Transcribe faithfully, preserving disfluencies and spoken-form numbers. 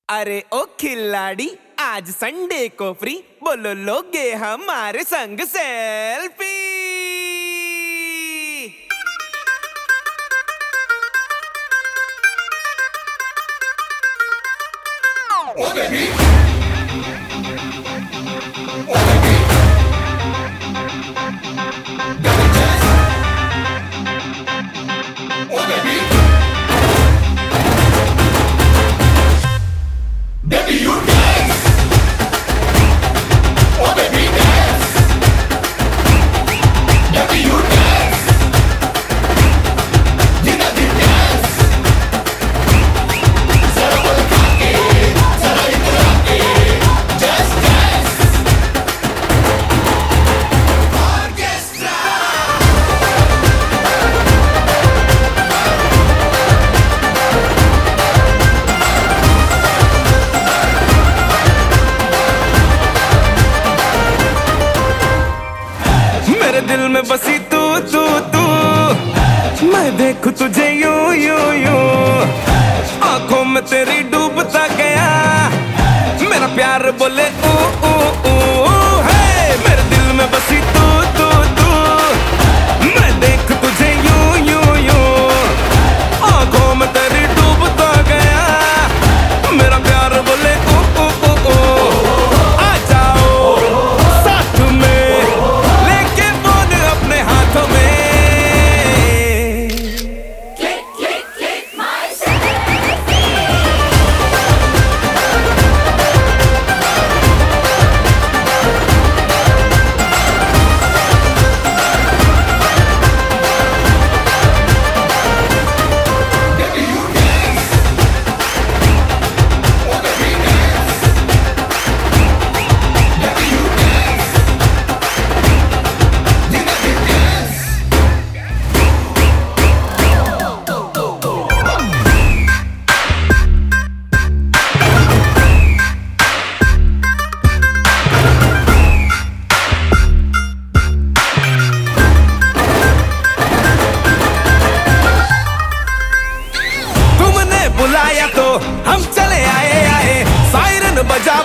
अरे ओ खिलाड़ी, आज संडे को फ्री, बोलो लोगे हमारे संग selfie. Oh baby, oh baby, oh baby, baby you dance, oh baby dance, baby you dance, जिना दिन dance, जरा बोल खाके, जरा इतना के, just dance, orchestra। मेरे दिल में बसी तू तू तू, मैं देखूं तुझे यूं यूं यूं, आंखों में तेरी डूबता गया, मेरा प्यार बोले ऊ ऊ ऊ, हे मेरे दिल में बसी तू तू तू, मैं देखूं तुझे यूं यूं यूं, आंखों में तेरी डूबता गया, मेरा प्यार बोले ऊ ऊ ऊ ऊ, आ जाओ साथ में लेके फोन अपने हाथों में। Click, click, click my selfie। Baby you dance, oh baby dance, baby you dance, जिना दिन dance। तुमने बुलाया तो हम चले आए आए, सायरन बजा